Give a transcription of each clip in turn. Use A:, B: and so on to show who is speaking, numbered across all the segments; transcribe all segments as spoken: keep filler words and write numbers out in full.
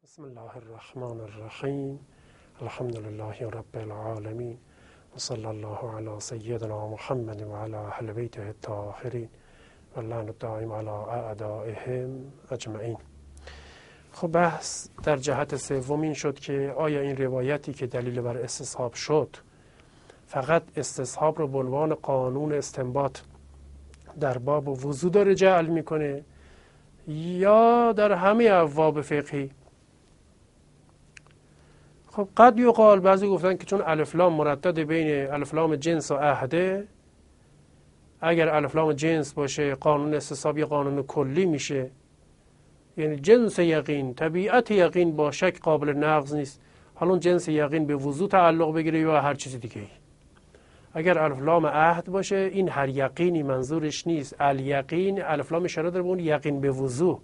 A: بسم الله الرحمن الرحیم. الحمد لله رب العالمین و صلی الله علی سیدنا محمد و علی اهل بیته الطاهرین و لعن الدائم علی اعدائهم اجمعین. خب بحث در جهت سوم این شد که آیا این روایتی که دلیل بر استصحاب شد فقط استصحاب رو به عنوان قانون استنباط در باب وضو داره جعل میکنه یا در همه ابواب فقهی؟ خب قد یقال، بعضی گفتن که چون الف لام مردد بین الف لام جنس و عهده، اگر الف لام جنس باشه قانون استصحاب یه قانون کلی میشه، یعنی جنس یقین، طبیعت یقین با شک قابل نقض نیست. حالا جنس یقین به وضو تعلق بگیره یا هر چیز دیگه ای. اگر الف لام عهد باشه این هر یقینی منظورش نیست. الیقین الف لام اشاره داره به اون یقین به وضو.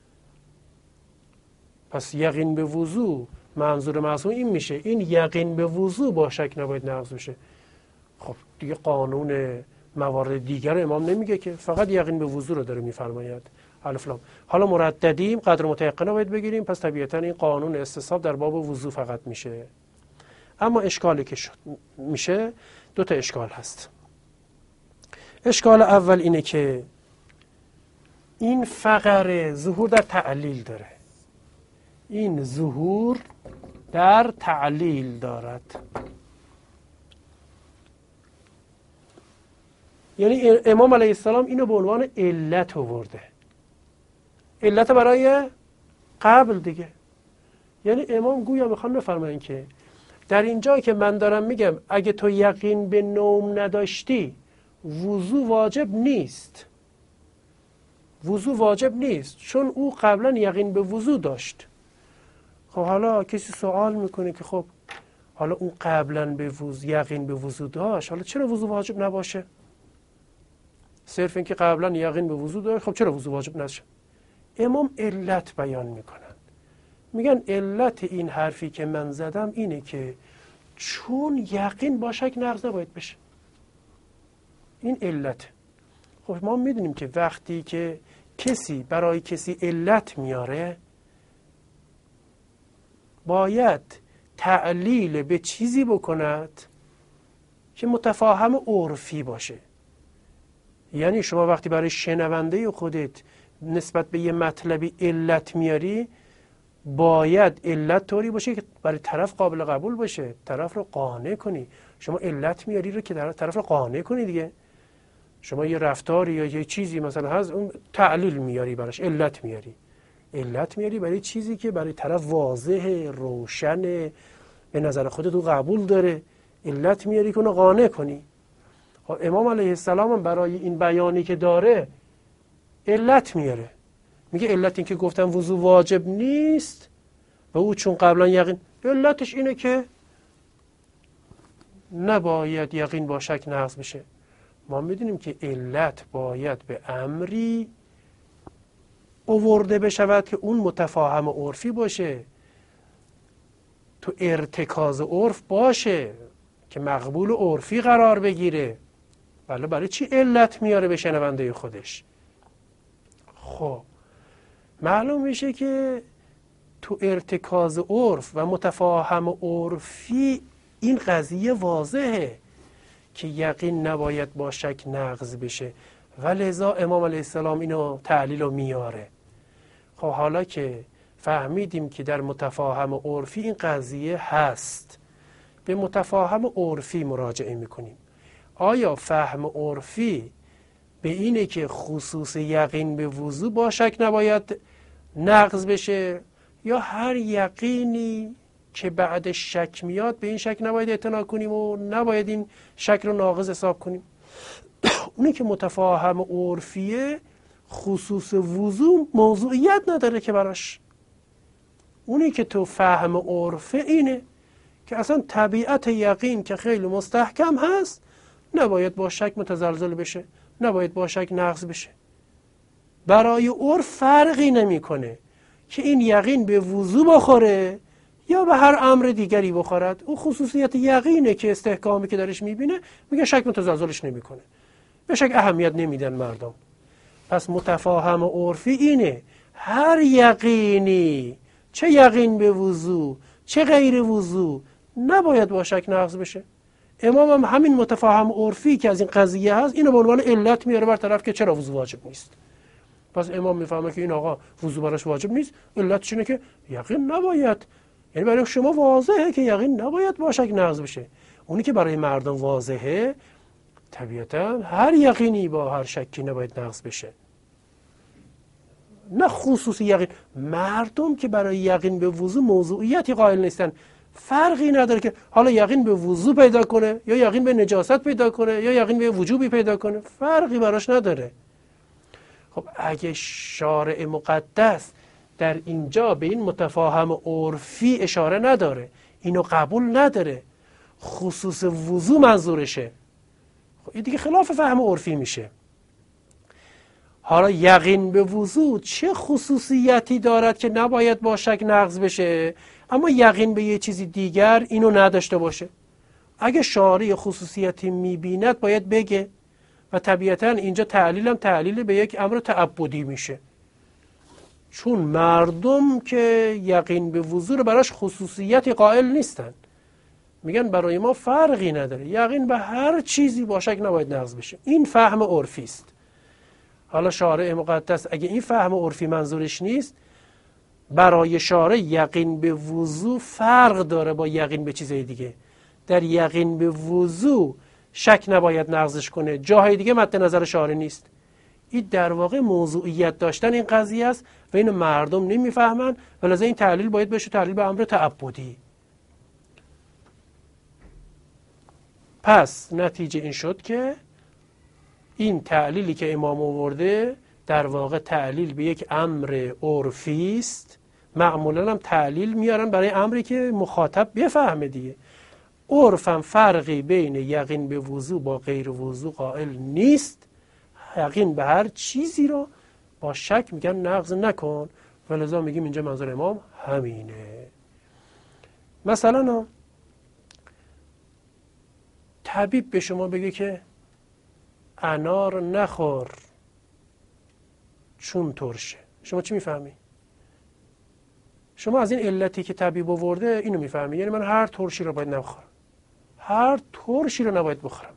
A: پس یقین به وضو منظور معصوم این میشه، این یقین به وضو با شک نباید نقض بشه. خب دیگه قانون موارد دیگر رو امام نمیگه که، فقط یقین به وضو رو داره میفرماید الف لام. حالا مرددیم قدر متيقن باید بگیریم، پس طبیعتا این قانون استصحاب در باب وضو فقط میشه. اما اشکالی که شد میشه، دو تا اشکال هست. اشکال اول اینه که این فقره ظهور در تعلیل داره. این ظهور در تعلیل دارد، یعنی امام علیه السلام اینو به عنوان علت آورده. علت برای قبل دیگه. یعنی امام گویا میخوان بفرمایند که در اینجا که من دارم میگم اگه تو یقین به نوم نداشتی وضو واجب نیست، وضو واجب نیست چون او قبلا یقین به وضو داشت. خب حالا کسی سوال میکنه که خب حالا اون قبلا به وضو یقین به وضو داشت، حالا چرا وضو واجب نباشه؟ صرف این که قبلا یقین به وضو داشت، خب چرا وضو واجب نشه؟ امام علت بیان میکنن، میگن علت این حرفی که من زدم اینه که چون یقین با شک نقض نباید بشه. این علت. خب ما میدونیم که وقتی که کسی برای کسی علت میاره باید تعلیل به چیزی بکند که متفاهم عرفی باشه. یعنی شما وقتی برای شنونده خودت نسبت به یه مطلبی علت میاری باید علت طوری باشه که برای طرف قابل قبول باشه، طرف رو قانع کنی. شما علت میاری رو که طرف رو قانع کنی دیگه. شما یه رفتاری یا یه چیزی مثلا هست اون تعلیل میاری براش، علت میاری. علت میاری برای چیزی که برای طرف واضحه، روشنه، به نظر خودت تو قبول داره. علت میاری که اونو قانع کنی. امام علیه السلام هم برای این بیانی که داره علت میاره. میگه علت این که گفتم وضو واجب نیست و او چون قبلا یقین، علتش اینه که نباید یقین با شک نقض بشه. ما میدونیم که علت باید به امری آورده بشود که اون متفاهم عرفی باشه، تو ارتکاز عرف باشه که مقبول عرفی قرار بگیره. ولی برای چی علت میاره به شنونده خودش؟ خب معلوم میشه که تو ارتکاز عرف و متفاهم عرفی این قضیه واضحه که یقین نباید با شک نقض بشه و لذا امام علیه السلام اینو تعلیل و میاره. خب حالا که فهمیدیم که در متفاهم عرفی این قضیه هست، به متفاهم عرفی مراجعه میکنیم. آیا فهم عرفی به اینه که خصوص یقین به وضو با شک نباید نقض بشه، یا هر یقینی که بعد شک میاد به این شک نباید اعتنا کنیم و نباید این شک رو ناقض حساب کنیم؟ اونی که متفاهم عرفیه خصوص وضو موضوعیت نداره که براش. اونی که تو فهم عرفه اینه که اصلا طبیعت یقین که خیلی مستحکم هست نباید با شک متزلزل بشه، نباید با شک نقض بشه. برای عرف فرقی نمیکنه که این یقین به وضو بخوره یا به هر امر دیگری بخورد. اون خصوصیت یقینه که استحکامی که درش میبینه میگه شک متزلزلش نمیکنه، به شک اهمیت نمیدن مردم. پس متفاهم عرفی اینه هر یقینی چه یقین به وضو چه غیر وضو نباید با شک نقض بشه. امام هم همین متفاهم عرفی که از این قضیه هست اینو به عنوان علت میاره بر طرف که چرا وضو واجب نیست. پس امام میفهمه که این آقا وضو براش واجب نیست، علتش اینه که یقین نباید، یعنی برای شما واضحه که یقین نباید با شک نقض بشه. اونی که برای مردم واضحه طبیعتا هر یقینی با هر شکی نباید نقض بشه، نه خصوصی یقین. مردم که برای یقین به وضو موضوعیتی قائل نیستن، فرقی نداره که حالا یقین به وضو پیدا کنه یا یقین به نجاست پیدا کنه یا یقین به وجوبی پیدا کنه، فرقی براش نداره. خب اگه شارع مقدس در اینجا به این متفاهم عرفی اشاره نداره، اینو قبول نداره، خصوص وضو منظورشه، خب این دیگه خلاف فهم عرفی میشه. حالا یقین به وضو چه خصوصیتی دارد که نباید با شک نقض بشه، اما یقین به یه چیزی دیگر اینو نداشته باشه؟ اگه شارع خصوصیتی میبیند باید بگه، و طبیعتا اینجا تعلیل هم تعلیل به یک امر تعبدی میشه، چون مردم که یقین به وضو رو براش خصوصیتی قائل نیستن، میگن برای ما فرقی نداره، یقین به هر چیزی با شک نباید نقض بشه. این فهم عرفی است. حالا شارع مقدس اگه این فهم عرفی منظورش نیست، برای شارع یقین به وضو فرق داره با یقین به چیزهای دیگه. در یقین به وضو شک نباید نقضش کنه، جاهای دیگه مد نظر شارع نیست. این در واقع موضوعیت داشتن این قضیه است و اینو مردم نمیفهمن، ولذا این تعلیل باید بشه تعلیل به امر تعبدی. پس نتیجه این شد که این تعلیلی که امام آورده در واقع تعلیل به یک امر عرفی است. معمولا هم تعلیل میارن برای امری که مخاطب بفهمه دیگه. عرفم فرقی بین یقین به وضو با غیر وضو قائل نیست، یقین به هر چیزی رو با شک میگن نقض نکن، ولذا میگیم اینجا منظور امام همینه. مثلا طبیب به شما بگه که انار نخور چون ترشه، شما چی میفهمی؟ شما از این علتی که طبیب آورده اینو میفهمی، یعنی من هر ترشی رو باید نخورم، هر ترشی رو نباید بخورم.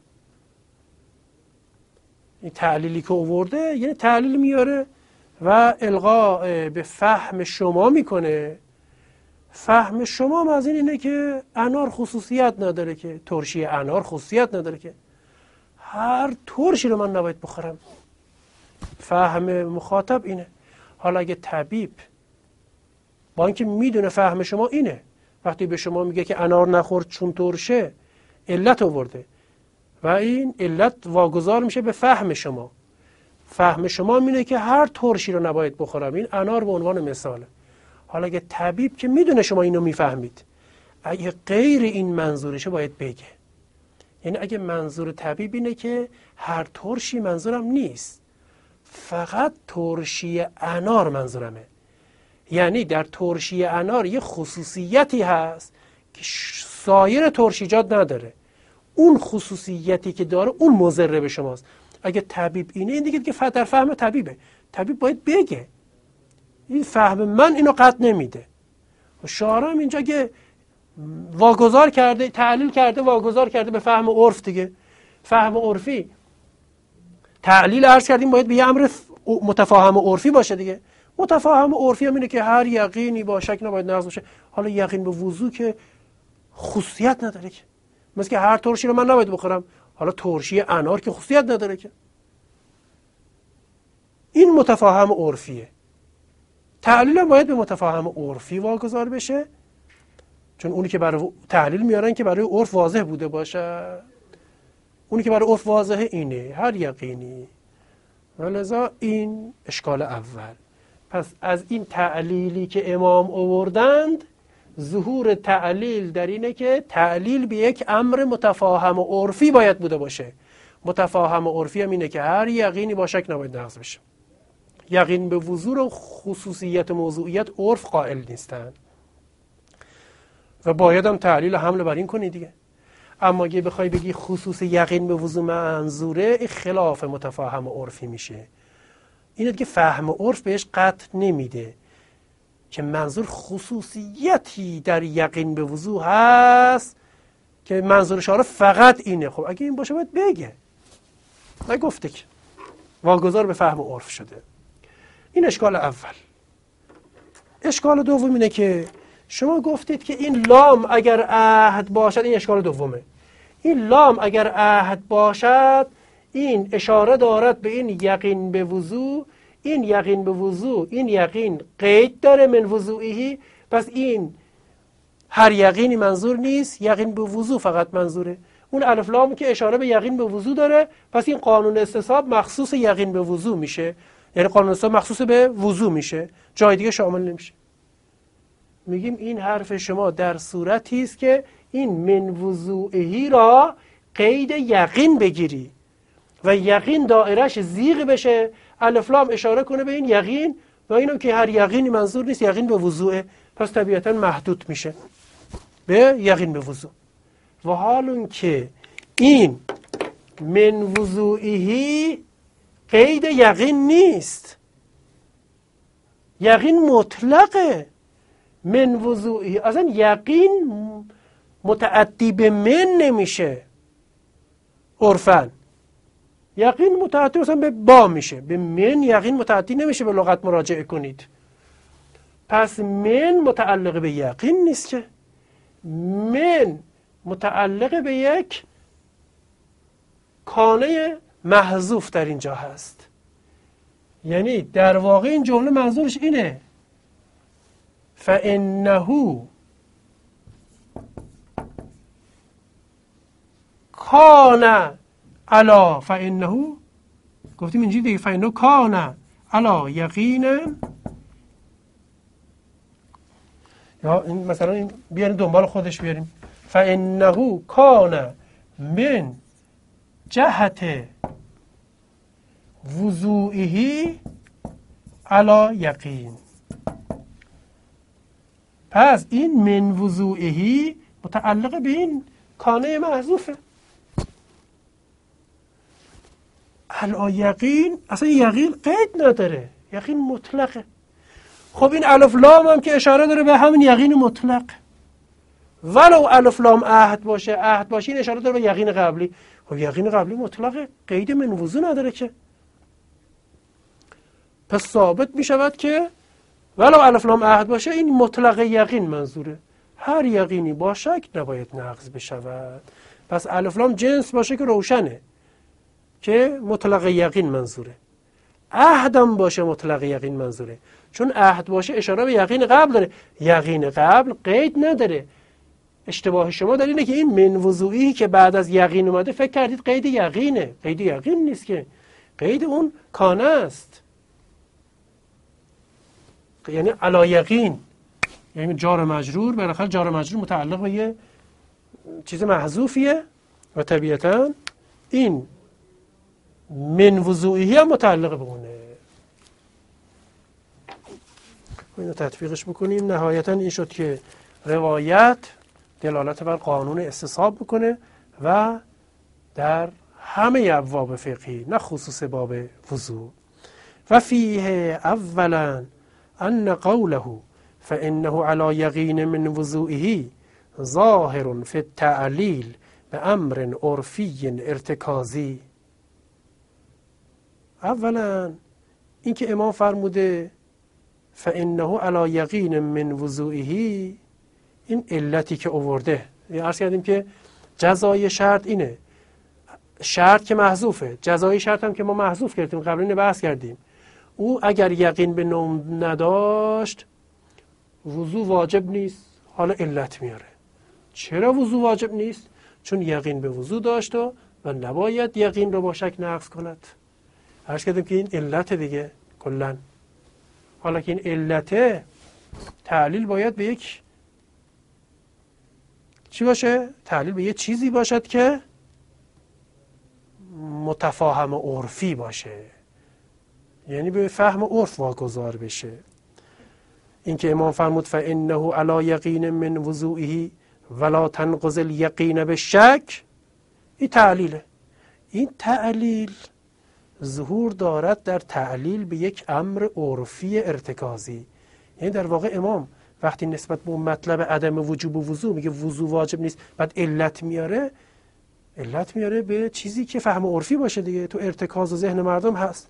A: این تعلیلی که آورده یعنی تعلیل میاره و القا به فهم شما میکنه. فهم شما از این اینه که انار خصوصیت نداره، که ترشی انار خصوصیت نداره، که هر ترشی رو من نباید بخورم. فهم مخاطب اینه. حالا اگه طبیب با اینکه میدونه فهم شما اینه، وقتی به شما میگه که انار نخور چون ترشه، علت آورده و این علت واگذار میشه به فهم شما. فهم شما اینه که هر ترشی رو نباید بخورم، این انار به عنوان مثاله. حالا اگه طبیب که میدونه شما اینو میفهمید، اگه غیر این منظورشه باید بگه. یعنی اگه منظور طبیب اینه که هر ترشی منظورم نیست، فقط ترشی انار منظورمه، یعنی در ترشی انار یه خصوصیتی هست که سایر ترشیجات نداره، اون خصوصیتی که داره اون مضر به شماست. اگه طبیب اینه، این دیگه که در فهم طبیبه، طبیب باید بگه این فهم من اینو قطع نمیده. شارع اینجا که واگذار کرده، تعلیل کرده، واگذار کرده به فهم عرف دیگه. فهم عرفی تعلیل عرض کردیم باید به یه امر متفاهم عرفی باشه دیگه. متفاهم عرفی هم اینه که هر یقینی با شک نباید نقض باشه. حالا یقین به وضو که خصوصیت نداره، که مثل که هر ترشی رو من نباید بخورم، حالا ترشی انار که خصوصیت نداره که. این متفاهم عرفیه. تعلیل هم باید به متفاهم عرفی واگذار بشه، چون اونی که برای تعلیل میارن که برای عرف واضح بوده باشه. اونی که برای عرف واضحه اینه، هر یقینی. ولذا این اشکال اول. پس از این تعلیلی که امام آوردند، ظهور تعلیل در اینه که تعلیل به یک امر متفاهم و عرفی باید بوده باشه. متفاهم و عرفی هم اینه که هر یقینی با شک نباید نقض بشه. یقین به وضو و خصوصیت موضوعیت عرف قائل نیستن و باید هم تعلیل حمل بر این کنی دیگه. اما اگه بخوای بگی خصوص یقین به وضو منظوره، این خلاف متفاهم و عرفی میشه. اینه که فهم عرف بهش قطع نمیده. که منظور خصوصیتی در یقین به وضوح هست که منظور شارع فقط اینه. خب اگه این باشه باید بگه، نگفته که، واگذار به فهم و عرف شده. این اشکال اول. اشکال دوم اینه که شما گفتید که این لام اگر عهد باشد، این اشکال دومه، این لام اگر عهد باشد این اشاره دارد به این یقین به وضوح. این یقین به وضوح، این یقین قید داره من وضوعی، پس این هر یقینی منظور نیست، یقین به وضوح فقط منظوره. اون الف لام که اشاره به یقین به وضوح داره، پس این قانون استصحاب مخصوص یقین به وضوح میشه، یعنی قانون استصحاب مخصوص به وضوح میشه، جای دیگه شامل نمیشه. میگیم این حرف شما در صورتی است که این من وضوعی را قید یقین بگیری و یقین دایرش زیغ بشه، الف لام اشاره کنه به این یقین و اینم که هر یقینی منظور نیست، یقین به وضوعه، پس طبیعتا محدود میشه به یقین به وضوع. و حال اون که این من وضوعی قید یقین نیست، یقین مطلقه. من وضوعی اصلا یقین متعدی به من نمیشه عرفاً، یقین متعدی مثلا به با میشه، به من یقین متعدی نمیشه. به لغت مراجعه کنید. پس من متعلق به یقین نیست که، من متعلق به یک کانه محذوف در اینجا هست. یعنی در واقع این جمله منظورش اینه فإنه کان علا، فإنه گفتیم اینجوری دیگه، فإنه کان علا یقین، یا این مثلا این بیاریم دنبال خودش بیاریم، فإنه کان من جهت وضوعه علا یقین. پس این من وضوعه متعلق به این کانه محذوفه. علا یقین اصلا یقین قید نداره، یقین مطلقه. خب این الف لام هم که اشاره داره به همین یقین مطلق، ولو الف لام عهد باشه، عهد باشه این اشاره داره به یقین قبلی. خب یقین قبلی مطلقه، قید من وضوع نداره که. پس ثابت می شود که ولو الف لام عهد باشه این مطلق یقین منظوره. هر یقینی با شک نباید نقض بشود. پس الف لام جنس باشه که روشنه که مطلق یقین منظوره. عهدم باشه مطلق یقین منظوره، چون عهد باشه اشاره به یقین قبل داره، یقین قبل قید نداره. اشتباه شما در اینه که این من وضوعی که بعد از یقین اومده فکر کردید قید یقینه. قید یقین نیست که، قید اون کانه است، یعنی علا یقین، یعنی جار مجرور. بالاخره جار مجرور متعلق به یه چیز محذوفیه و طبیعتا این من وضوعی هم متعلق به اونه. اینو تطبیقش بکنیم. نهایتا این شد که روایت دلالت بر قانون استصحاب بکنه و در همه ابواب فقهی، نه خصوص باب وضوع. و فیه اولا ان قوله فانه علی یقین من وضوعه ظاهر فی التعلیل بامر عرفی ارتکازی. اولا اینکه امام فرموده فانه علی یقین من وضوعه، این علتی که آورده، عرض کردیم که جزای شرط اینه، شرط که محذوفه، جزای شرط هم که ما محذوف کردیم، قبل اینو بحث کردیم. او اگر یقین به نوم نداشت وضو واجب نیست، حالا علت میاره. چرا وضو واجب نیست؟ چون یقین به وضو داشت و نباید یقین رو با شک نقض کند. عرض کردیم که این علت دیگه کلن. حالا که این علته، تعلیل باید به یک چی باشه؟ تعلیل به یک چیزی باشد که متفاهم عرفی باشه، یعنی به فهم عرف واگذار بشه. این که امام فرمود فانه علی یقین من وضوعه ولا تنقض الیقین بالشک، این تعلیله. این تعلیل ظهور دارد در تعلیل به یک امر عرفی ارتکازی، یعنی در واقع امام وقتی نسبت به اون مطلب عدم وجوب و وضو میگه وضو واجب نیست، بعد علت میاره، علت میاره به چیزی که فهم عرفی باشه دیگه، تو ارتکاز و ذهن مردم هست.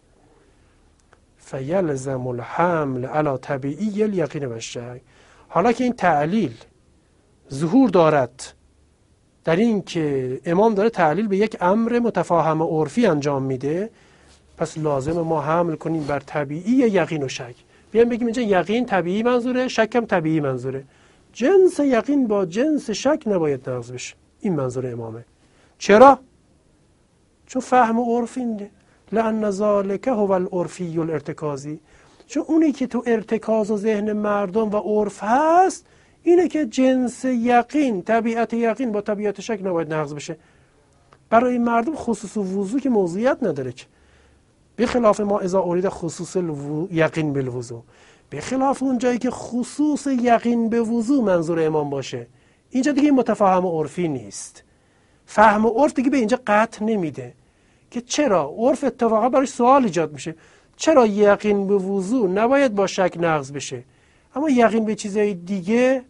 A: فیلزم الحمل علی طبیعی الیقین و الشک. حالا که این تعلیل ظهور دارد در این که امام داره تعلیل به یک امر متفاهم عرفی انجام میده، پس لازم ما حمل کنیم بر طبیعی یقین و شک. بیایم بگیم اینجا یقین طبیعی منظوره، شک هم طبیعی منظوره. جنس یقین با جنس شک نباید نقض بشه. این منظور امامه. چرا؟ چون فهم عرفی ده. لأن ذالک هو العرفی الارتکازی. چون اونی که تو ارتکاز و ذهن مردم و عرف هست اینه که جنس یقین، طبیعت یقین با طبیعت شک نباید نقض بشه. برای مردم خصوص وضو که موضوعیت نداره که، به خلاف ما اذا ارید خصوص یقین بالوضو، به خلاف اون جایی که خصوص یقین به وضو منظور امام باشه، اینجا دیگه متفاهم عرفی نیست. فهم عرف دیگه به اینجا قطع نمیده که چرا عرف اتفاقا برای سوال ایجاد میشه، چرا یقین به وضو نباید با شک نقض بشه اما یقین به چیزای دیگه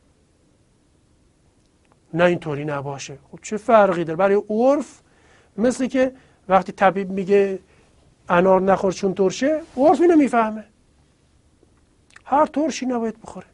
A: نه اینطوری نباشه؟ خب چه فرقی داره؟ برای عرف مثل که وقتی طبیب میگه انار نخور چون ترشه، عرف اینو میفهمه هر ترشی نباید بخوره.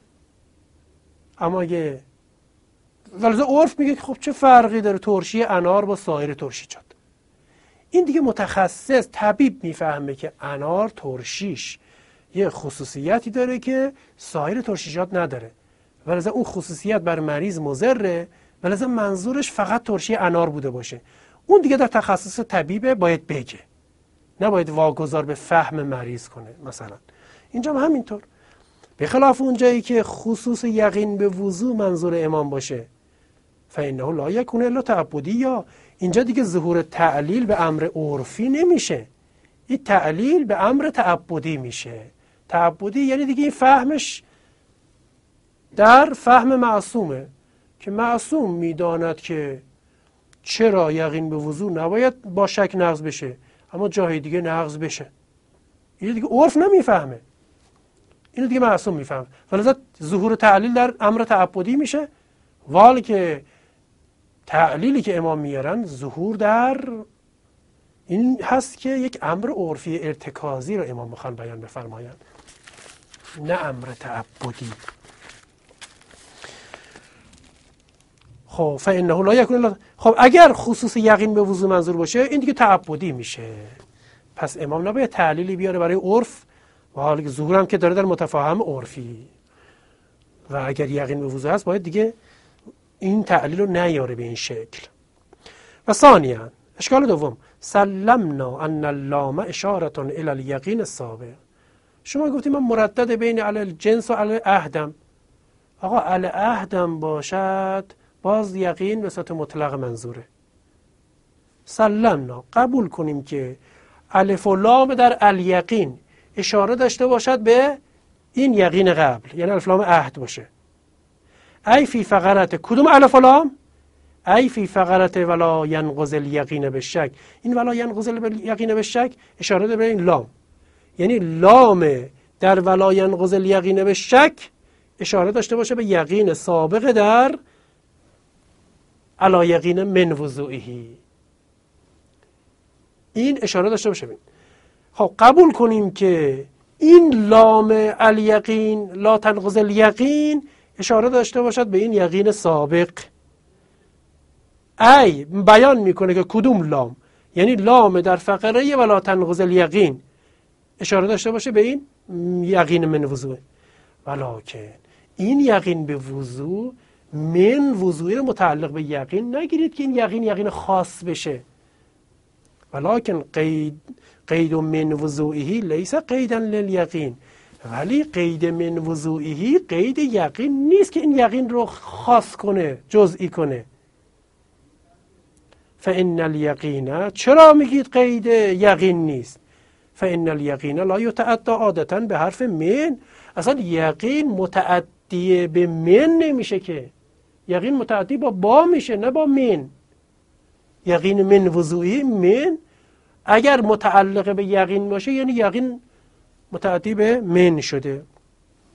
A: اما اگه ولی عرف میگه خب چه فرقی داره ترشی انار با سایر ترشیجات، این دیگه متخصص طبیب میفهمه که انار ترشیش یه خصوصیتی داره که سایر ترشیجات نداره، ولی اون خصوصیت بر مریض مضره، ولی منظورش فقط ترشی انار بوده باشه. اون دیگه در تخصص طبیبه باید بگه، نباید واگذار به فهم مریض کنه. مثلا اینجا هم همینطور، به خلاف اون جایی که خصوص یقین به وضو منظور امام باشه، فإنه لا یکون الا تعبدی، یا اینجا دیگه ظهور تعلیل به امر عرفی نمیشه، این تعلیل به امر تعبدی میشه. تعبدی یعنی دیگه این فهمش در فهم معصومه که معصوم میداند که چرا یقین به وضو نباید با شک نقض بشه اما جای دیگه نقض بشه. این دیگه عرف نمیفهمه، اینو دیگه معصوم میفهمه، ولذا ظهور تعلیل در امر تعبدی میشه. ولی که تعلیلی که امام میارن ظهور در این هست که یک امر عرفی ارتکازی رو امام میخوان بیان بفرمایند، نه امر تعبدی. خب فإنه لا یکون الا، خب اگر خصوص یقین به وضو منظور باشه این دیگه تعبدی میشه. پس امام نباید تعلیلی بیاره برای عرف و حالی که ظهور هم که داره در متفاهم عرفی، و اگر یقین به وضو هست باید دیگه این تعلیل رو نیاره به این شکل. و ثانیاً اشکال دوم، سلمنا ان اللام اشاره الی الیقین السابق. شما گفتیم من مردد بین علی الجنس و علی عهدم. آقا علی عهدم باشد باز یقین به صورت مطلق منظوره. سلمنا قبول کنیم که الف و لام در الیقین اشاره داشته باشد به این یقین قبل، یعنی الف لام عهد باشه. ای فی فقرت کدوم الف و لام؟ ای فی فقرت ولا ینقض الیقین بالشک. این ولا ینقض الیقین بالشک اشاره داره به این لام، یعنی لام در ولا ینقض الیقین بالشک اشاره داشته باشه به یقین سابق در علا یقین من وضوئه. این اشاره داشته باشه بین. خب قبول کنیم که این لام الیقین لا تنقض الیقین اشاره داشته باشد به این یقین سابق. ای بیان میکنه که کدوم لام، یعنی لام در فقره ولا تنقض الیقین اشاره داشته باشه به این یقین من وضوء. ولکن این یقین به وضوء من وضوعی رو متعلق به یقین نگیرید که این یقین یقین خاص بشه. ولکن قید قید من وضوعی لیس قیدا للیقین، ولی قید من وضوعی قید یقین نیست که این یقین رو خاص کنه، جزئی کنه. فإن الیقین، چرا میگید قید یقین نیست؟ فإن الیقین لا یتعدى عادتا به حرف من. اصلا یقین متعدی به من نمیشه که، یقین متعدی با با میشه نه با من. یقین من وضوعی من اگر متعلق به یقین باشه یعنی یقین متعدی به من شده.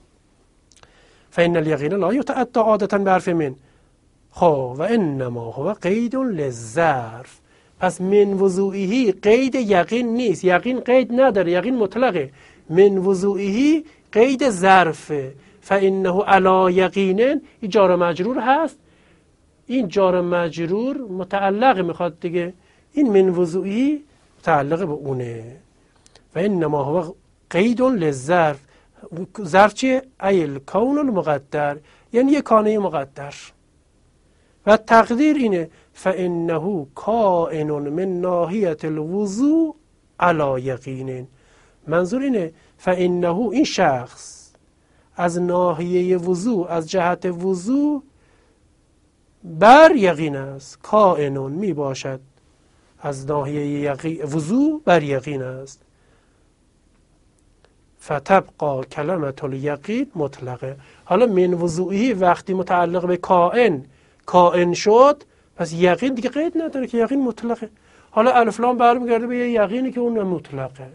A: فإن الیقین لا یتعدی عادة بحرف من. خب و انما هو قید للظرف. پس من وضوعیه قید یقین نیست، یقین قید نداره، یقین مطلقه. من وضوعیه قید ظرفه. فانه علی یقین، این جار مجرور هست، این جار مجرور متعلق میخواد دیگه، این من وضوعیه متعلق به اونه. و انما هو قید للظرف. ظرف چیه؟ ایل کون المقدر، یعنی یک کانه مقدر. و تقدیر اینه فانه کائن من ناحیه الوضوء علی یقین. منظور اینه فانه، این شخص از ناحیه وضوء، از جهت وضوء بر یقین است. کائن می باشد از ناحیه وضوء بر یقین است. فتبقى کلمة الیقین مطلقه. حالا من وضوعی وقتی متعلق به کائن کائن شد، پس یقین دیگه قید نداره که یقین مطلقه. حالا الف لام برمیگرده به یه یقینی که اون مطلقه.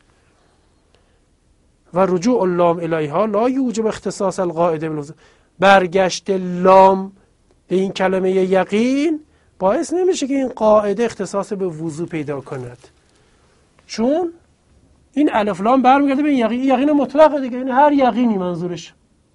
A: و رجوع اللام الیها لا یوجب اختصاص القاعده بالوضوء. برگشت لام به این کلمه یقین باعث نمیشه که این قاعده اختصاص به وضوء پیدا کند، چون این الف لام برمیگرده به این یقین. یقین مطلقه دیگه، این هر یقینی منظورش.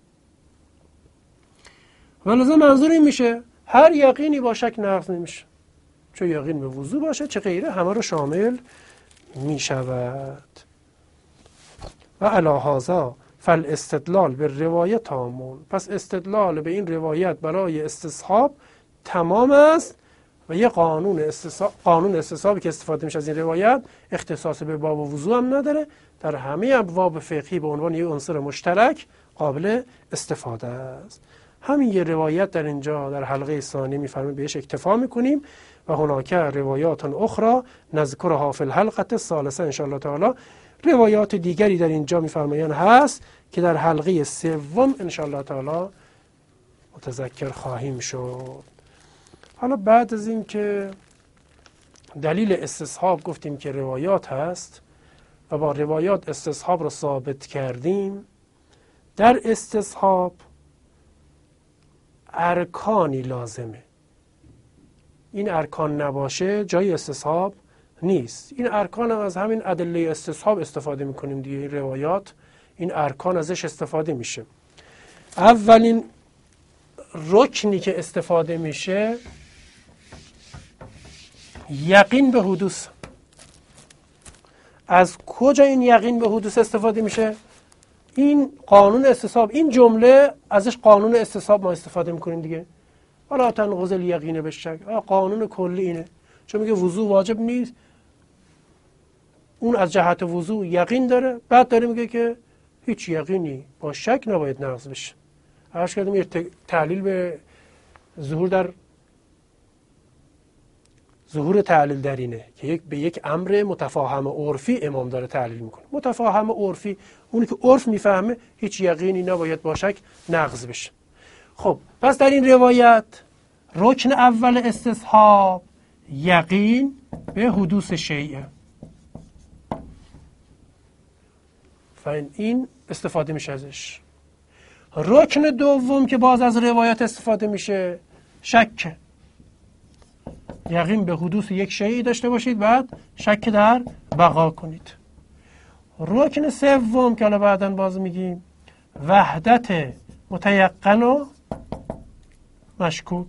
A: ولذا منظور این میشه هر یقینی با شک نقض نمیشه، چه یقین به وضوء باشه چه غیره، همه رو شامل میشود. و علی هذا فالاستدلال به روایت تامون. پس استدلال به این روایت برای استصحاب تمام است و یه قانون استصحاب، قانون استصحابی که استفاده میشه از این روایت اختصاص به باب وضوء هم نداره، در همه ابواب فقهی به عنوان یک عنصر مشترک قابل استفاده است. همین یه روایت در اینجا در حلقه ثانی میفرمه بهش اکتفا میکنیم و هناک روایات اخرى نذکرها فی الحلقه الثالثه ان شاء الله تعالی. روایات دیگری در اینجا میفرمایند هست که در حلقه سوم ان شاء الله تعالی متذکر خواهیم شد. حالا بعد از این که دلیل استصحاب گفتیم که روایات هست و با روایات استصحاب رو ثابت کردیم، در استصحاب ارکانی لازمه. این ارکان نباشه جای استصحاب نیست. این ارکان هم از همین ادله استصحاب استفاده میکنیم دیگه. این روایات این ارکان ازش استفاده میشه. اولین رکنی که استفاده میشه یقین به حدوث. از کجا این یقین به حدوث استفاده میشه؟ این قانون استصحاب، این جمله ازش قانون استصحاب ما استفاده میکنیم دیگه. ولا تنقض الیقین بالشک، قانون کلی اینه، چون میگه وضو واجب نیست، اون از جهت وضو یقین داره، بعد داره میگه که هیچ یقینی با شک نباید نقض بشه. عرض کردم یه تعلیل به ظهور در ظهور تعلیل در اینه که یک به یک امر متفاهم عرفی امام داره تعلیل میکنه. متفاهم عرفی اونی که عرف میفهمه هیچ یقینی نباید با شک نقض بشه. خب پس در این روایت رکن اول استصحاب یقین به حدوث شیء، این استفاده میشه ازش. رکن دوم که باز از روایت استفاده میشه شک. یقین به حدوث یک شیء داشته باشید، بعد شک در بقا کنید. رکن سوم که حالا بعداً باز میگیم وحدت متیقن و مشکوک.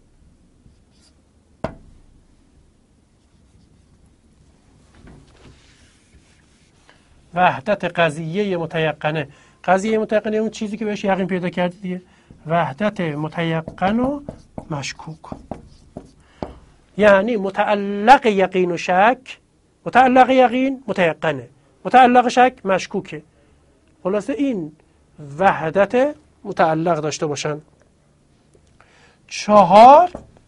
A: وحدت قضیه متیقنه. قضیه متیقنه اون چیزی که بهش یقین پیدا کردی دیگه. وحدت متیقن و مشکوک یعنی متعلق یقین و شک. متعلق یقین متیقنه، متعلق شک مشکوکه. خلاصه این وحدت متعلق داشته باشن. چهار،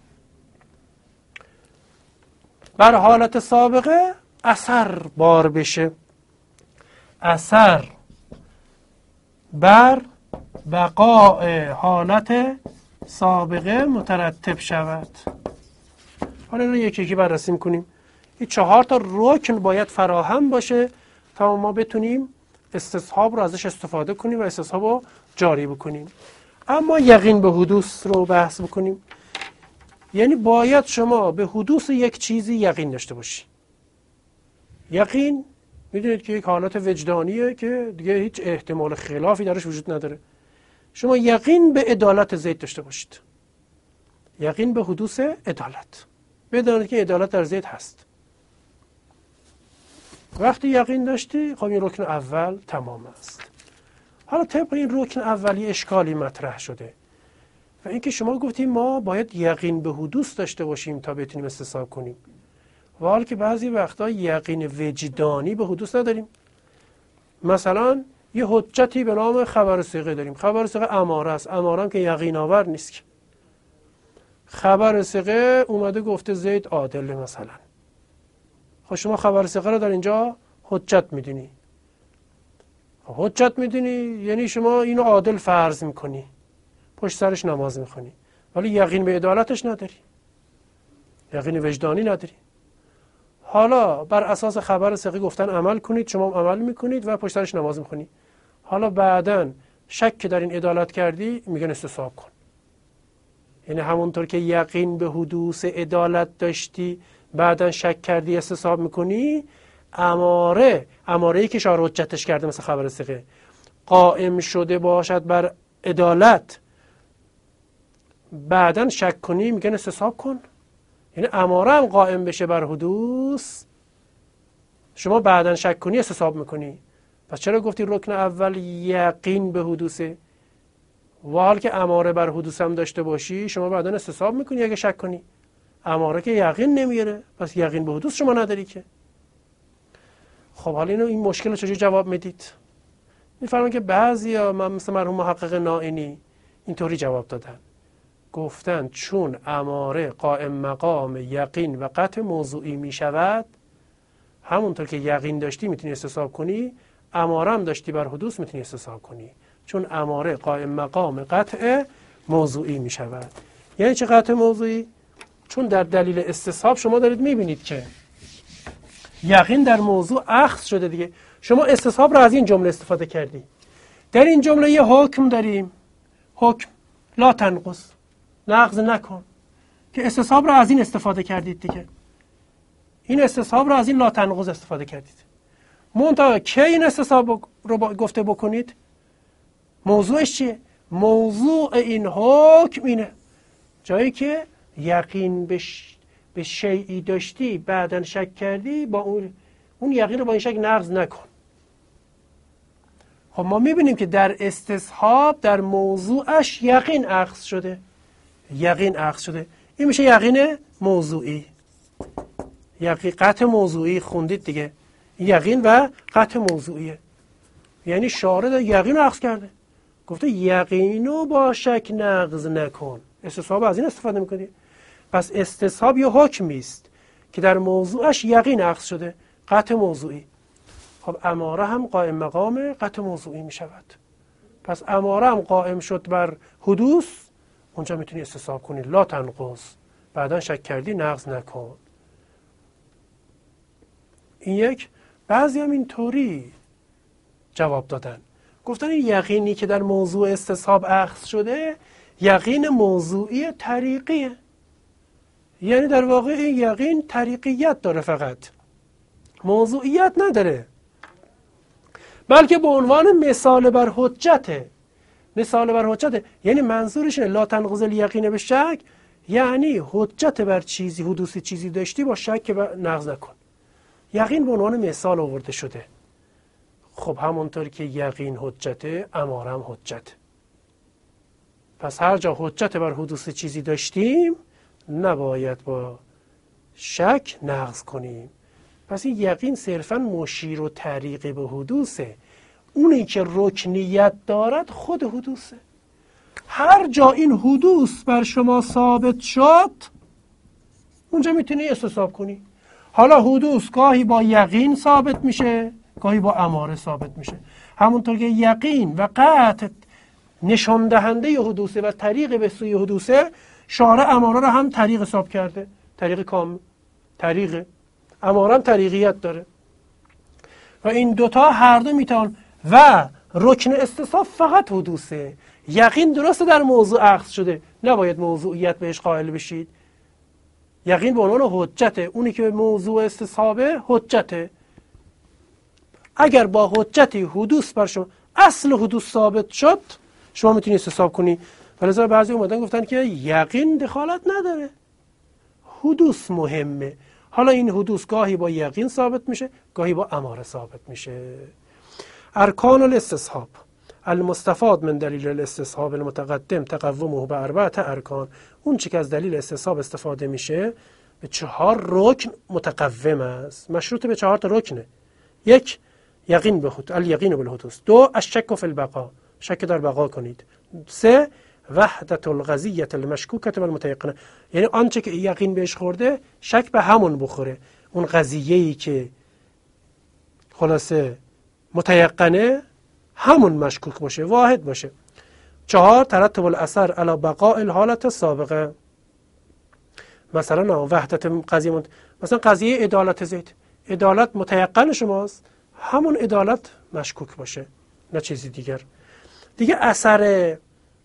A: بر حالت سابقه اثر بار بشه. اثر بر بقاء حالت سابقه مترتب شود. حالا اینو یکی یکی بررسی می‌کنیم. این چهار تا رکن باید فراهم باشه تا ما بتونیم استصحاب رو ازش استفاده کنیم و استصحاب رو جاری بکنیم. اما یقین به حدوث رو بحث بکنیم. یعنی باید شما به حدوث یک چیزی یقین داشته باشی. یقین میدونید که یک حالت وجدانیه که دیگه هیچ احتمال خلافی درش وجود نداره. شما یقین به عدالت زید داشته باشید، یقین به حدوث عدالت، بدانید که عدالت در زید هست. وقتی یقین داشتی، خب این رکن اول تمام است. حالا طبق این رکن اولی اشکالی مطرح شده و اینکه شما گفتیم ما باید یقین به حدوث داشته باشیم تا بتونیم استصحاب کنیم، و حال که بعضی وقتا یقین وجدانی به حدوث نداریم. مثلا یه حجتی به نام خبر ثقه داریم، خبر ثقه اماره است، اماره هم که یقین آور نیست. خبر ثقه اومده گفته زید عادله مثلا، خب شما خبر ثقه رو در اینجا حجت میدونی. حجت میدونی یعنی شما اینو عادل فرض میکنی، پشت سرش نماز میخونی، ولی یقین به عدالتش نداری، یقین وجدانی نداری. حالا بر اساس خبر ثقه گفتن عمل کنید، شما هم عمل میکنید و پشت سرش نماز میخونی. حالا بعداً شک که در این عدالت کردی میگن استصحاب کن. یعنی همونطور که یقین به حدوث عدالت داشتی بعداً شک کردی استصحاب میکنی، اماره اماره‌ای که شارع حجتش کرده مثل خبر ثقه قائم شده باشد بر عدالت، بعداً شک کنی میگن استصحاب کن. یعنی اماره هم قائم بشه بر حدوث، شما بعداً شک کنی استصحاب میکنی. پس چرا گفتی رکن اول یقین به حدوثه؟ و حال که اماره بر حدوث هم داشته باشی شما بعداً استصحاب میکنی اگه شک کنی. اماره که یقین نمیاره، پس یقین به حدوث شما نداری که. خب حالا اینو این مشکل رو چجوری جواب میدید؟ میفرمایند که بعضیا مثل مرحوم محقق نائینی اینطوری جواب دادن، گفتن چون اماره قائم مقام یقین و قطع موضوعی میشود، همونطور که یقین داشتی میتونی استصحاب کنی، اماره هم داشتی بر حدوث میتونی استصحاب کنی، چون اماره قائم مقام قطع موضوعی میشود. یعنی چه قطع موضوعی؟ چون در دلیل استصحاب شما دارید میبینید که یقین در موضوع اخذ شده دیگه. شما استصحاب را از این جمله استفاده کردی. در این جمله یه حکم داریم، حکم لا تنقص، نقض نکن، که استصحاب را از این استفاده کردید دیگه. این استصحاب را از این لا تنقص استفاده کردید. منتها که این استصحاب رو گفته بکنید، موضوعش چیه؟ موضوع این حکم اینه، جایی که یقین به به شیئی داشتی بعداً شک کردی، با اون اون یقین رو با این شک نقض نکن. خب ما میبینیم که در استصحاب در موضوعش یقین اخذ شده، یقین اخذ شده. این میشه یقین موضوعی، یقین قطع موضوعی خوندید دیگه. یقین و قطع موضوعیه، یعنی شارع یقین رو اخذ کرده، گفته یقینو با شک نقض نکن. استصحاب از این استفاده میکنی. پس استصحاب یه حکمی است که در موضوعش یقین اخذ شده، قطع موضوعی. خب اماره هم قائم مقام قطع موضوعی می شود. پس اماره هم قائم شد بر حدوث، اونجا میتونی استصحاب کنی لا تنقص، بعدا شک کردی نقض نکن. این یک. بعضی هم اینطوری جواب دادن، گفتن این یقینی که در موضوع استصحاب اخذ شده یقین موضوعی طریقیه. یعنی در واقع این یقین طریقیت داره، فقط موضوعیت نداره، بلکه به عنوان مثال بر حجته. مثال بر حجته یعنی منظورش لا تنقض الیقین به شک، یعنی حجت بر چیزی، حدوث چیزی داشتی با شک نقض نکن. یقین به عنوان مثال آورده شده. خب همونطور که یقین حجته، اماره هم حجته. پس هر جا حجت بر حدوث چیزی داشتیم نباید با شک نقض کنیم. پس این یقین صرفاً مشیر و طریق به حدوثه. اونی که رکنیت دارد خود حدوثه. هر جا این حدوث بر شما ثابت شد اونجا میتونی استصحاب کنی. حالا حدوث گاهی با یقین ثابت میشه، گاهی با اماره ثابت میشه. همونطور که یقین و قطع نشان دهنده حدوثه و طریق به سوی حدوثه، شارع اماره رو هم طریق حساب کرده، طریق کامل، طریق اماره هم طریقیت داره. و این دوتا هر دو میتوان. و رکن استصحاب فقط حدوثه، یقین درسته در موضوع اخذ شده، نباید موضوعیت بهش قائل بشید. یقین به عنوان حجته، اونی که موضوع استصحابه حجته. اگر با حجتی حدوث بر شما اصل حدوث ثابت شد، شما میتونید استصحاب کنی. ولذا بعضی اومدن گفتن که یقین دخالت نداره، حدوث مهمه. حالا این حدوث گاهی با یقین ثابت میشه، گاهی با اماره ثابت میشه. ارکان الاستصحاب المستفاد من دلیل الاستصحاب المتقدم تقومه به اربعه ارکان. اون چی که از دلیل استصحاب استفاده میشه به چهار رکن متقوم است، مشروط به چهار تا رکنه. یک، یقین به حدوث، الیقین بالحدوث. دو، الشک فی البقاء، شک در بقا کنید. سه، وحدت القضیه المشکوکه والمتیقنه، یعنی آنچه که یقین بهش خورده شک به همون بخوره، اون قضیه‌ای که خلاصه متیقنه همون مشکوک باشه، واحد باشه. چهار، ترتب الاثر علی بقاء الحالت السابقه. مثلا وحدت قضیه مت... مثلا قضیه عدالت زید، عدالت متیقن شماست، همون عدالت مشکوک باشه، نه چیزی دیگر. دیگه اثر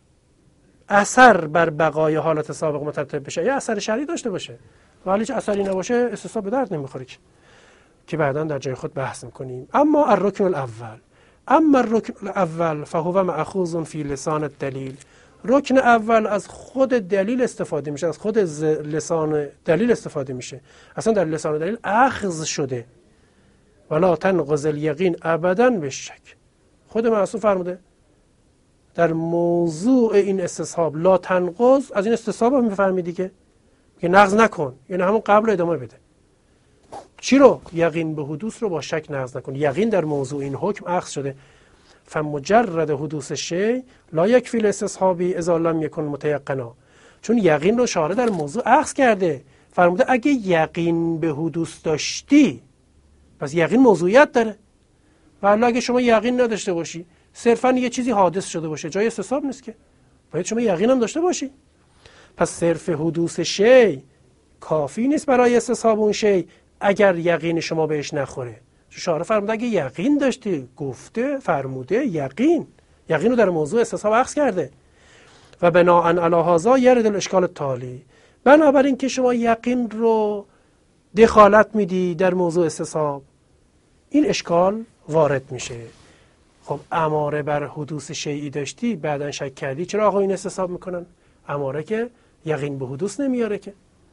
A: اثر بر بقای حالت سابق مترتب بشه، یا اثر شرعی داشته باشه، ولی هیچ اثری نباشه استصحاب به درد نمیخوره که که بعداً در جای خود بحث میکنیم. اما الرکن الاول اما الرکن الاول فهو مأخوذ فی لسان الدلیل. رکن اول از خود دلیل استفاده میشه، از خود لسان دلیل استفاده میشه، اصلا در لسان دلیل اخذ شده. ولا تنقض الیقین ابدا بالشک. خود معصوم فرموده در موضوع این استصحاب لا تنقض، از این استصحاب هم میفهمی دیگه که نقض نکن، یعنی همون قبل ادامه بده. چی رو؟ یقین به حدوث رو با شک نقض نکن. یقین در موضوع این حکم اخذ شده. فمجرد حدوث شیء لا یکفی الاستصحابی اذا لم یکن متیقنا. چون یقین رو شارع در موضوع اخذ کرده، فرموده اگه یقین به حدوث داشتی پس یقین موضوعیت داره. ولی اگه شما یقین نداشته باشی، صرفا یه چیزی حادث شده باشه، جای استصحاب نیست که، باید شما یقین هم داشته باشی. پس صرف حدوث شیء کافی نیست برای استصحاب اون شیء اگر یقین شما بهش نخوره. شارع فرموده اگه یقین داشتی، گفته فرموده یقین یقین رو در موضوع استصحاب اخذ کرده. و بناء علی هذا یرد الاشکال التالی. بنابراین که شما یقین رو دخالت میدی در موضوع استصحاب، این اشکال وارد میشه. خب اماره بر حدوث شیئی داشتی، بعدن شک کردی، چرا آقا این استصحاب میکنن؟ اماره که یقین به حدوث نمیاره که.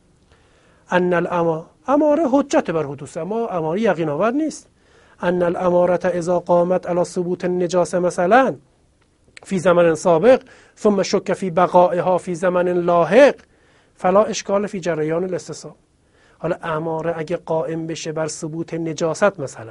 A: ان الاما اماره حجت بر حدوث، اما اماره یقین آور نیست. ان الاماره اذا قامت علی ثبوت النجاسه مثلا فی زمن سابق ثم شک فی بقائها فی زمن لاحق فلا اشکال فی جریان الاستصحاب. حالا اماره اگه قائم بشه بر ثبوت نجاست، مثلا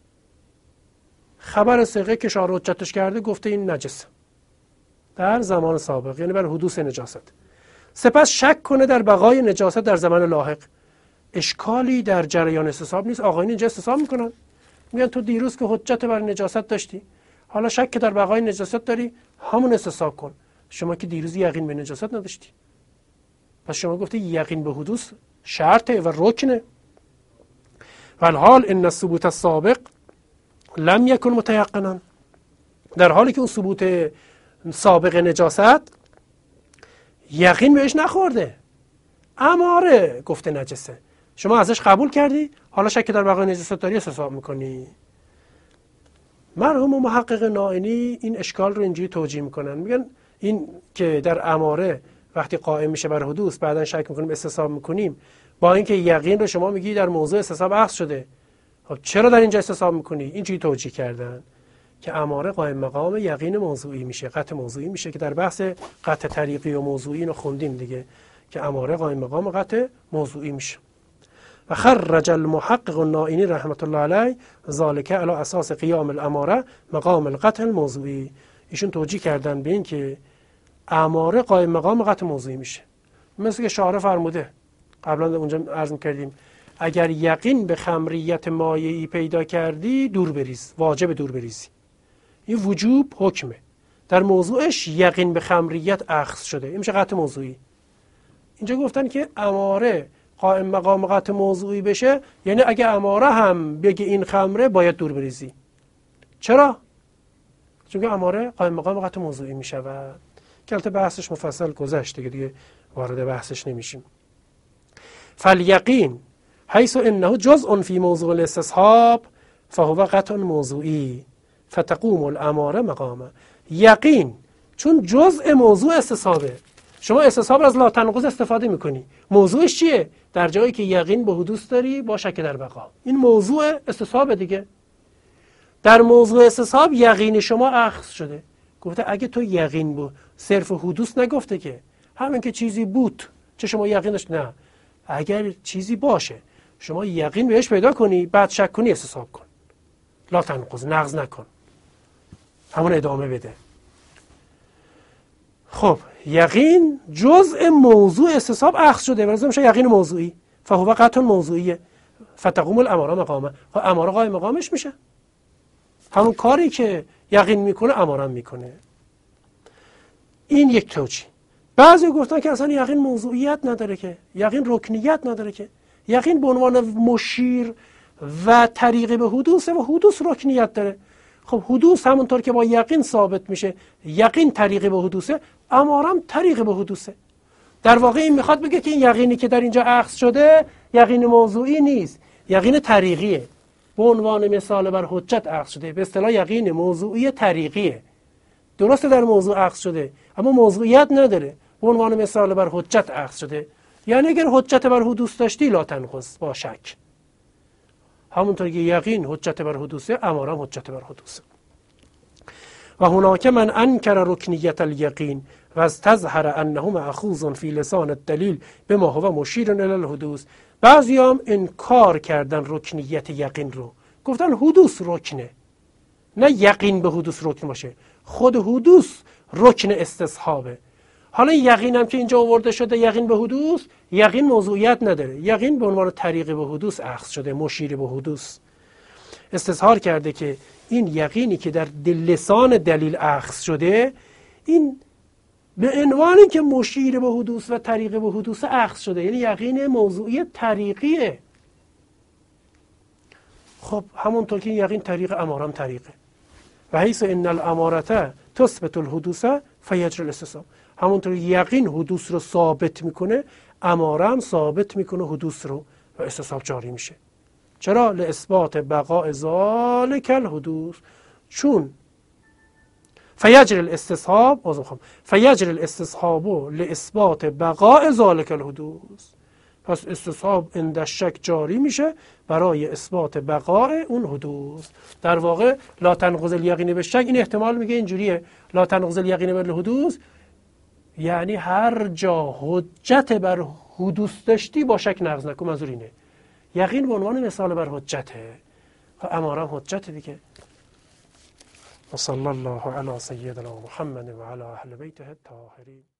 A: خبر ثقه که شارع حجتش کرده گفته این نجسه در زمان سابق، یعنی بر حدوث نجاست، سپس شک کنه در بقای نجاست در زمان لاحق، اشکالی در جریان استصحاب نیست. آقایون اینجا استصحاب میکنن، میگن تو دیروز که حجت بر نجاست داشتی، حالا شک در بقای نجاست داری، همون استصحاب کن. شما که دیروز یقین به نجاست نداشتی، پس شما گفتی یقین به حدوث شرطه و رکنه. والحال ان الثبوت السابق لم یکن متیقنا، در حالی که اون ثبوت سابق نجاست یقین بهش نخورده، اماره گفته نجسه، شما ازش قبول کردی، حالا شک در بقای نجاست داری، استصحاب میکنی. مرحوم و محقق نائینی این اشکال رو اینجوری توجیه میکنن، میگن این که در اماره وقتی قائم میشه بر حدوث بعدن شک میکنیم استصحاب میکنیم، با اینکه یقین رو شما میگی در موضوع استصحاب اخذ شده، خب چرا در اینجا استصحاب میکنی؟ اینجوری توجیه کردن که اماره قائم مقام یقین موضوعی میشه، قطع موضوعی میشه، که در بحث قطع طریقی و موضوعی اینو خوندیم دیگه، که اماره قائم مقام قطع موضوعی میشه. و خرج المحقق النائینی رحمت الله علیه ذالک علی اساس قیام الاماره مقام القطع الموضوعی. ایشون توجیه کردن به این که اماره قائم مقام قطع موضوعی میشه، مثل که شارع فرموده قبلا اونجا عرض کردیم اگر یقین به خمریت مایعی پیدا کردی دور بریز، واجب دور بریزی. این وجوب حکمه، در موضوعش یقین به خمریت اخذ شده، این میشه قطع موضوعی. اینجا گفتن که اماره قائم مقام قطع موضوعی بشه، یعنی اگه اماره هم بگه این خمره باید دور بریزی. چرا؟ چون که اماره قائم مقام قطع موضوعی میشود. که البته بحثش مفصل گذشت دیگه دیگه وارد بحثش نمیشیم. فالیقین حیث انه جزء فی موضوع الاستصحاب فهو قطع موضوعی فتقوم الاماره مقامه. یقین چون جزء موضوع استصحابه، شما استصحاب را از لا تنقض استفاده میکنی، موضوعش چیه؟ در جایی که یقین به حدوث داری با شک در بقا، این موضوع استصحاب دیگه. در موضوع استصحاب یقین شما اخذ شده. گفته اگه تو یقین بود، صرف حدوث نگفته که همین که چیزی بود چه شما یقینش، نه، اگر چیزی باشه شما یقین بهش پیدا کنی بعد شک کنی استصحاب کن، لا تنقض، نقض نکن، همون ادامه بده. خب یقین جزء موضوع استصحاب اخذ شده، برای میشه یقین موضوعی، فهو قطع موضوعیه فتقوم الاماره مقامه. خب اماره قائم مقامش میشه، همون کاری که یقین میکنه اماره میکنه. این یک توجیه. بعضی گفتن که اصلا یقین موضوعیت نداره، که یقین رکنیت نداره، که یقین به عنوان مشیر و طریق به حدوث و حدوث رکنیت داره. خب حدوث همونطور که با یقین ثابت میشه، یقین طریق به حدوثه، امارم طریق به حدوثه. در واقع این میخواد بگه که این یقینی که در اینجا اخذ شده یقین موضوعی نیست، یقین طریقیه، به عنوان مثال بر حجت اخذ شده. به اصطلاح یقین موضوعی طریقیه، درسته در موضوع اخذ شده اما موضوعیت نداره، به عنوان مثال بر حجت اخذ شده. یعنی اگر حجت بر حدوث داشتی لا تنقض با شک، همونطور که یقین حجت بر حدوثه، امارم حجت بر حدوثه. و هناک من انکر رکنیت الیقین و استظهر انه مأخوذ فی لسان الدلیل بما هو مشیر الی الحدوث. بعضی هم انکار کردن رکنیت یقین رو، گفتن حدوث رکنه، نه یقین به حدوث رکن باشه، خود حدوث رکن استصحابه. حالا یقین هم که اینجا آورده شده یقین به حدوث، یقین موضوعیت نداره، یقین به عنوان طریق به حدوث اخذ شده، مشیر به حدوث. استظهار کرده که این یقینی که در لسان دلیل اخذ شده، این به عنوانی که مشیر به حدوث و طریق به حدوث اخذ شده، یعنی یقین موضوعی طریقیه. خب همونطور که این یقین طریق، امارم طریقه. و حیث ان الامارته تثبت الحدوث فیجر الاستصحاب، همونطور یقین حدوث رو ثابت میکنه، اماره هم ثابت میکنه حدوث رو و استصحاب جاری میشه. چرا؟ لاثبات بقاء ذالک الحدوث، چون فیجر الاستصحاب آزم فیجر الاستصحاب لاثبات بقاء ذالک الحدوث، پس استصحاب عند شک جاری میشه برای اثبات بقاء اون حدوث. در واقع لا تنقض الیقین بالشک، این احتمال میگه اینجوریه، لا تنقض الیقین بالحدوث یعنی هر جا حجت بر حدوث داشتی با شک نقض نکن، منظور اینه. یقین به عنوان مثال بر حجته، اماره حجت دیگه. و صلی الله علی سیدنا محمد و علی اهل بیته الطاهرین.